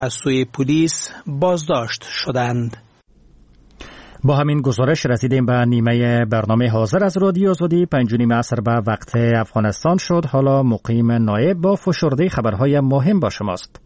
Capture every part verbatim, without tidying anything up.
از سوی پلیس بازداشت شدند. با همین گزارش رسیدیم به نیمه برنامه حاضر از رادیو آزادی. پنج و نیم عصر به وقت افغانستان شد. حالا مقیم نایب با فشرده خبرهای مهم با شماست.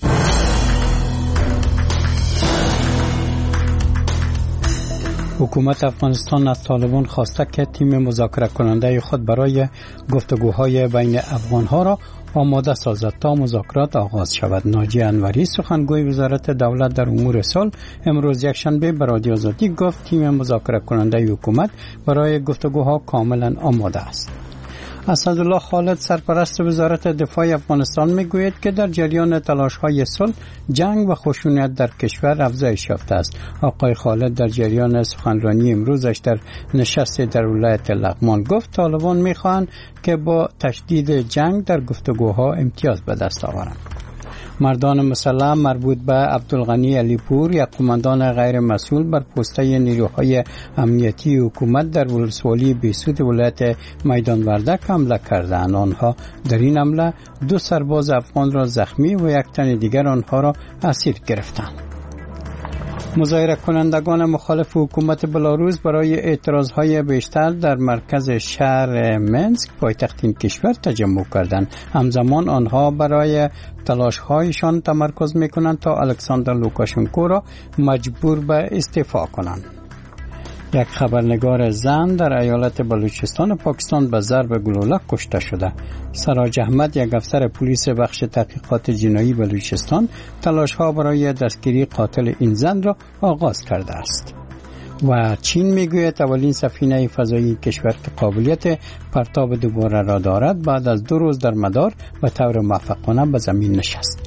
حکومت افغانستان از طالبان خواسته که تیم مذاکره کننده خود برای گفتگوهای بین افغانها را آماده سازد تا مذاکرات آغاز شود. ناجی انوری سخنگوی وزارت دولت در امور صلح امروز یکشنبه به رادیو آزادی گفت تیم مذاکره کننده حکومت برای گفتگوها کاملا آماده است. اسدالله خالد سرپرست وزارت دفاع افغانستان میگوید که در جریان تلاش‌های صلح جنگ و خشونت در کشور افزایش یافته است. آقای خالد در جریان سخنرانی امروزش در نشست در ولایت لغمان گفت طالبان میخواهند که با تشدید جنگ در گفتگوها امتیاز به دست آورند. مردان مسلح مربوط به عبدالغنی علیپور یک قماندان غیر مسئول بر پسته نیروهای امنیتی حکومت در ولسوالی بیسود ولایت میدان وردک حمله کردند. آنها در این حمله دو سرباز افغان را زخمی و یک تن دیگر آنها را اسیر گرفتند. مظاهره کنندگان مخالف حکومت بلاروس برای اعتراضهای بیشتر در مرکز شهر منسک پایتخت این کشور تجمع کردند. همزمان آنها برای تلاش‌هایشان تمرکز می‌کنند تا الکساندر لوکاشنکو را مجبور به استعفا کنند. یک خبرنگار زن در ایالت بلوچستان پاکستان به ضرب گلوله کشته شده. سراج احمد یک افسر پلیس بخش تحقیقات جنایی بلوچستان تلاش‌ها برای دستگیری قاتل این زن را آغاز کرده است. و چین میگوید اولین سفینه فضایی کشور که قابلیت پرتاب دوباره را دارد بعد از دو روز در مدار به طور موفقانه به زمین نشست.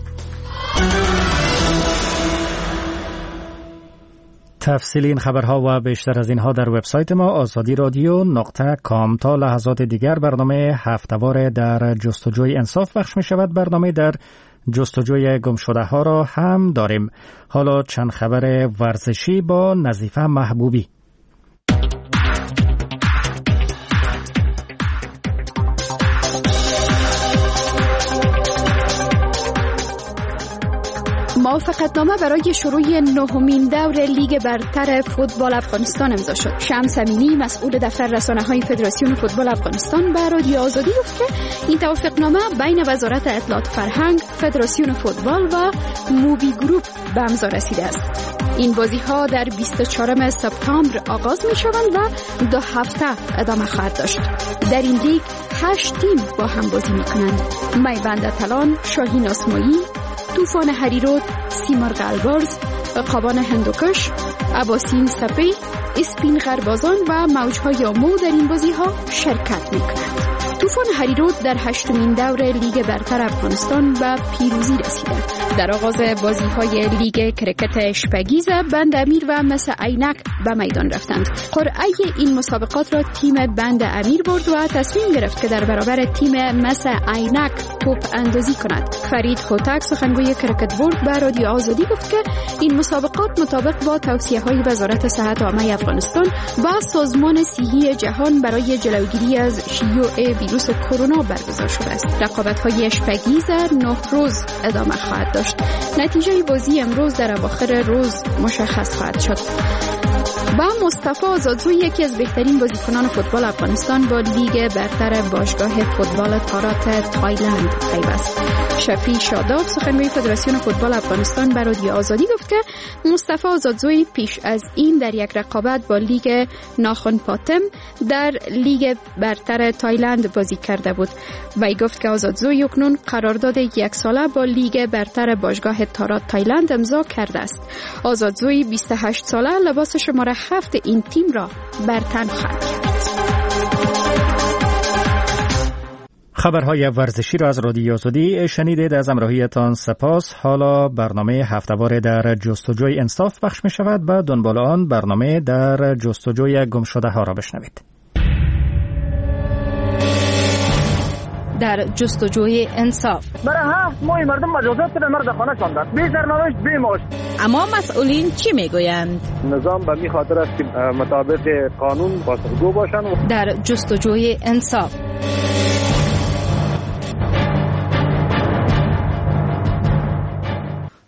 تفصیل این خبرها و بیشتر از اینها در وبسایت ما آزادی رادیو نقطه کام. تا لحظات دیگر برنامه هفته‌وار در جستجوی انصاف پخش می شود. برنامه در جستجوی گمشده ها را هم داریم. حالا چند خبر ورزشی با نظیفه محبوبی. موافقتنامه برای شروع نهمین دور لیگ برتر فوتبال افغانستان امضا شد. شمس امینی مسئول دفتر رسانه‌های فدراسیون فوتبال افغانستان به رادیو آزادی گفت که این توافقنامه بین وزارت اطلاعات فرهنگ، فدراسیون فوتبال و موبی گروپ به امضا رسیده است. این بازی‌ها در بیست و چهارم سپتامبر آغاز می‌شوند و دو هفته ادامه خواهد داشت. در این لیگ هشت تیم با هم بازی می‌کنند. میبند تلان، شاهین آسمایی، طوفان هریرود، سیمرغ البرز، قابان هندوکش، عباسین سپی، اسپین غربازان و موجهای آمو در این بازی‌ها شرکت می‌کنند. طوفان هریرود در هشتمین دور لیگ برتر افغانستان به پیروزی رسیده. در آغاز بازی‌های لیگ کرکت اشپگیز بند امیر و مس عینک به میدان رفتند. قرعه این مسابقات را تیم بند امیر برد و تصمیم گرفت که در برابر تیم مس عینک توپ اندازی کند. فرید خوتک سخنگوی کرکت بورد به رادیو آزادی گفت که این مسابقات مطابق با توصیه‌های وزارت صحت عامه افغانستان و سازمان صحی جهان برای جلوگیری از شیوع ویروس کرونا برگزار شده است. رقابت‌های اشپگیز نه روز ادامه خواهد داشت. نتیجه بازی امروز در اواخر روز مشخص خواهد شد. با مصطفی آزادزوی یکی از بهترین بازیکنان فوتبال افغانستان با لیگ برتر باشگاه فوتبال تارات تایلند پیوست. شفیع شاداب سخنگوی فدراسیون فوتبال افغانستان به رادیو آزادی گفت که مصطفی آزادزوی پیش از این در یک رقابت با لیگ ناخن پاتم در لیگ برتر تایلند بازی کرده بود. وی گفت که آزادزوی اکنون قرارداد یک ساله با لیگ برتر باشگاه تارات تایلند امضا کرده است. آزادزوی بیست و هشت ساله لباس شماره هفت این تیم را بر تن خواهد کرد. خبرهای ورزشی را از رادیو آزادی شنیدید. از همراهیتان سپاس. حالا برنامه هفته‌وار در جستجوی انصاف پخش می شود. با دنبال آن برنامه در جستجوی گمشده ها را بشنوید. در جستجوی انصاف برای هفت ماه مردم مجازات به مرد خانه شاندند، بی سرنوشت بی معاش. اما مسئولین چی میگویند؟ نظام به می خاطر است که مطابق قانون پاسخگو باشند. در جستجوی انصاف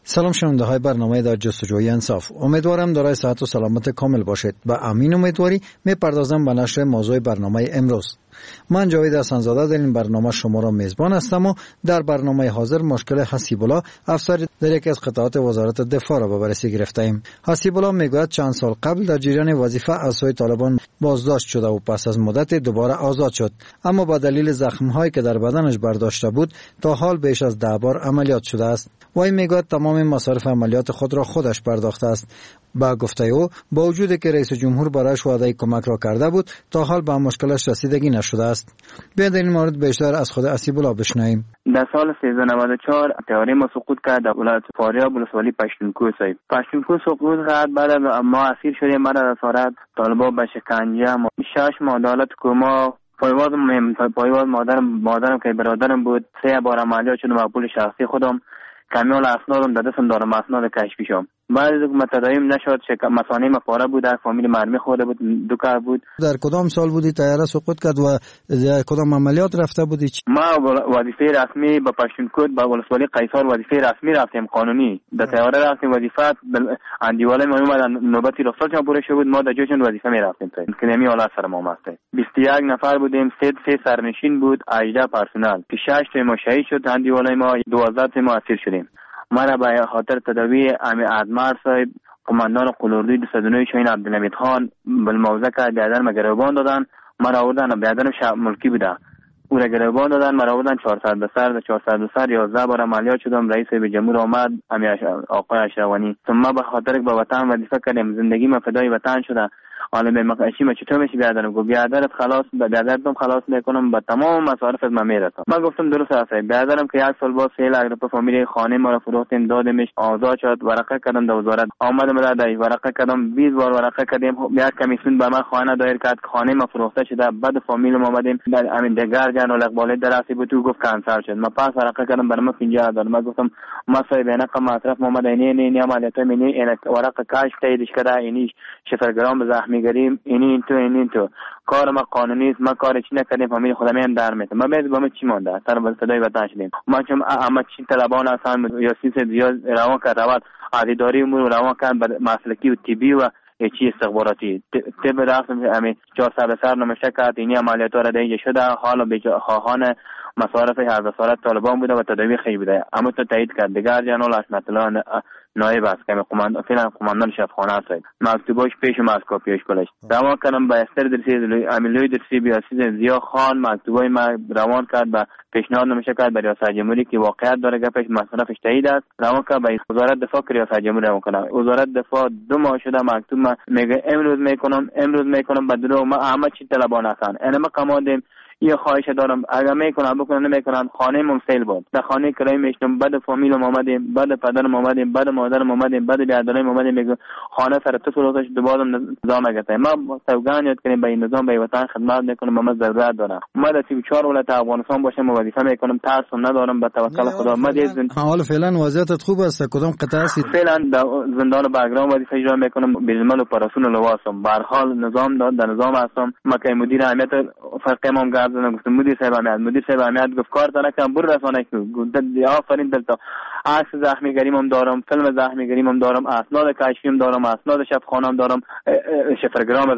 سلام شنونده های برنامه در جستجوی انصاف. امیدوارم دارای صحت و سلامت کامل باشید. با امین امیدواری میپردازم به نشر موضوع برنامه امروز. من جاوید حسن‌زاده در این برنامه شما را میزبان هستم و در برنامه حاضر مشکل حسیب‌الله افسر در یکی از قطعات وزارت دفاع را به بررسی گرفتیم. حسیب‌الله میگوید چند سال قبل در جریان وظیفه از سوی طالبان بازداشت شده و پس از مدت دوباره آزاد شد، اما با دلیل زخم‌هایی که در بدنش برداشته بود تا حال بیش از ده بار عملیات شده است. وی میگوید تمام مصارف عملیات خود را خودش پرداخته است. با گفته او با وجودی که رئیس جمهور برایش وعده کمک را کرده بود تا حال به مشکلش رسیدگی نشده است. بیاید در این مورد بیشتر از خود حسیب‌الله بشنویم. در سال سیزده نود و چهار تئوری ما سقوط کرد در ولایت فاریاب ولسوالی پشتونکو صاحب. پشتونکو سقوط کرد، بعد ما اسیر شدیم، بعد از اسارت طالبان به شکنجه شش ماه عدالت کما پایواز پایواز مادرم مادرم که برادرم بود سه بار عملیات شدم با پول شخصی خودم کمیال اسنادم در دستم دارم اسناد کشفی شدم. بعد از اینکه تداوم نشد شک مسانه ما پاره بود، در فامیل مرمی خورده بود، دو کار بود. در کدام سال بودی طیاره سقوط کرد و در کدام عملیات رفته بودی؟ ما وظیفه رسمی با پشتونکوت با ولسوالی قیصر وظیفه رسمی رفتیم قانونی. در طیاره رفتیم وظیفه اندیواله ما اومد نوبتی رخصت ما پوره شد بود، ما در جوشن وظیفه می رفتیم. کلمی حالا سر ما مسته بیست و یک نفر بودیم، سه سه سرنشین بود، هجده پرسنل. که شش تا ما شهید شد، اندیواله ما دوازده تا ما اسیر شدیم. مرا به خاطر تداوی امی ادمار صاحب قماندان قلوردوی دویست و نه شاهین عبدالحمید خان بالموزه که بیادر ما گروبان دادن، مرا آوردن بیادرم شب ملکی بوده، او را گروبان دادن، مرا آوردن چهارصد به سر چهارصد به سر یازده بار عملیات شدم. رئیس به جمهور آمد امی آقای اشرفانی، ثم به خاطر که به وطن وظیفه کردم، زندگی ما فدای وطن شده. حالا به مقاشی ما چطور میشه بیادرم گفت بیادرت خلاص بیادرتم خلاص میکنم با تمام مصارفت ما میرسم. من گفتم درست است. بیادرم که یک سال بعد سیل اگر په فامیل خانه ما را فروختیم دادمش، آزاد شد. ورقه کردم در وزارت آمدم در دای ورقه کردم، بیست بار ورقه کردیم. یک کمیسیون به من خانه دایر کرد، خانه ما فروخته شده. بعد فامیل ما اومدیم در همین دگر جان و اقبال درسی بود، تو گفت کانسل شد. ما پاس ورقه کردم برام پنجاه هزار. من گفتم ما صاحب اینا که مصرف محمد اینی اینی عملیات منی اینا ورقه کاش تاییدش کرده، اینی صفر گرام زخمی گریم، اینی این تو این تو کار ما قانونی است. ما کار چی نکردیم، فامیل خودم هم در میاد. ما بعد با ما چی مونده سر به صدای وطن شدیم. ما چون اما چی طلبان هستن یا سیاست زیاد روان کرد، روان عادی امور روان کرد مسلکی و طبی و چی استخباراتی طب رفتم همین چهارصد سر نمیشه کرد. اینی عملیات را دیگه شده، حالا به خواهان مصارف از وزارت طالبان بوده و تداوی خیلی بوده، اما تو تایید کرد. دیگر جنرال حشمت الله نایب است که قماندان فعلا قماندان شفخانه است. مکتوبش پیش مسکو پیش کلش روان کردم با استر درسی امیلوی درسی بیاسیز زیا خان. مکتوبای ما روان کرد به پیشنهاد نمیشه کرد به ریاست جمهوری که واقعیت داره گپش مصرفش تایید است. روان کرد به وزارت دفاع که ریاست جمهوری روان کنه. وزارت دفاع دو ماه شده مکتوب ما میگه امروز میکنم امروز میکنم بدرو ما همه چی طلبان هستن. انا ما قمادیم یه خواهش دارم اگر میکنم بکنم نمیکنم خانه مم سیل بود. در خانه کرای میشتم، بعد فامیل ما اومدیم، بعد پدرم اومدیم، بعد مادرم اومدیم، بعد بیادرم اومدیم. میگه خانه سر تو فروختش دوباره نظام گرفته. ما سوگان یاد کنیم به این نظام به وطن خدمت میکنم، ما ضرورت دارم. ما در سی و چهار ولایت افغانستان باشم وظیفه میکنم، ترس ندارم، به توکل خدا. ما دیدن حالا فعلا وضعیتت خوب است. کدام قطعه هستی؟ فعلا در زندان بگرام وظیفه اجرا میکنم، بیرمل اپراسیون لواسم. به هر حال نظام داد، در نظام هستم. ما که مدیر امنیت فرق امام گردن گفتم مدیر صاحب امنیت مدیر صاحب امنیت گفت کار داره که برو رسانه کو آفرین دلتا عکس زخمی گریم هم دارم، فیلم زخمی گریم هم دارم، اسناد کشفی هم دارم، اسناد شفخانه هم دارم، صفر گرام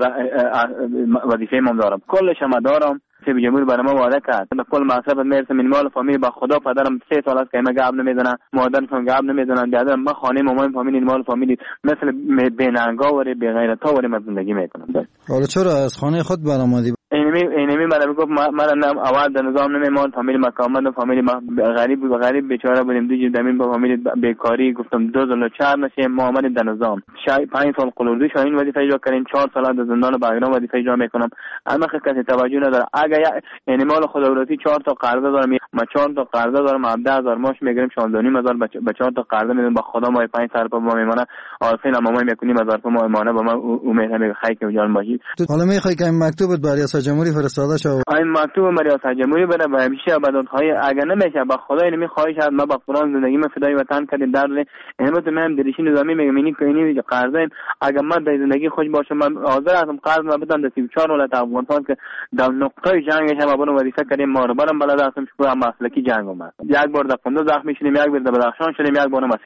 وظیفه هم دارم، کلش هم دارم. سه جمهور برای ما وعده کرد به کل مصرف میرسه مینیمال فامیل. با خدا پدرم سه سال است که ما گاب نمیزنه، مادرم گاب نمیزنن، بیادرم ما خانه مامان فامیل مینیمال فامیل مثل بیننگا و بی غیرتا و زندگی میکنم. حالا چرا از خانه خود برآمدی؟ اینمی اینمی مرا میگفت مرا نم اول در نظام نمیمان، فامیل ما کاملا فامیل ما غریب و غریب بیچاره بودیم، دیگه دمین با فامیل بیکاری. گفتم دو سال چهار نشه ما آمدیم در نظام. شاید پنج سال قلوردوی شاهین وظیفه اجرا کردیم، چهار سال در زندان بگرام وظیفه اجرا میکنم. اما کسی توجه نداره. اگه یعنی مال خودآوردی چهار تا قرضه دارم، ما چهار تا قرضه دارم، هفده هزار ماش میگیریم، شانزده و نیم هزار به چهار تا قرضه میدم. با خدا ما پنج سال با میمونه عارفین ما میکنیم هزار تا ما میمونه. با ما امید همه خیر که جان باشی. حالا میخوای که این مکتوبت برای ریاست جمهوری فرستاده شه؟ این مکتوب برای ریاست جمهوری بره و همیشه ابدهای اگر نمیشه با خدا اینمی خواهش از ما با قرآن زندگی ما فدای وطن کردیم. در همت من دریشی نظامی میگم اینی که اینی قرضه اگر من در زندگی خوش باشم من حاضر هستم قرض ما بدم. در سی و چهار ولایت افغانستان که در نقطه جنگش هم برام وظیفه کردیم، ما رو برام بلد هستم شکر مسلکی جنگ اومد. یک بار در قندوز زخمی شدیم، یک بار در بدخشان شدیم، یک بار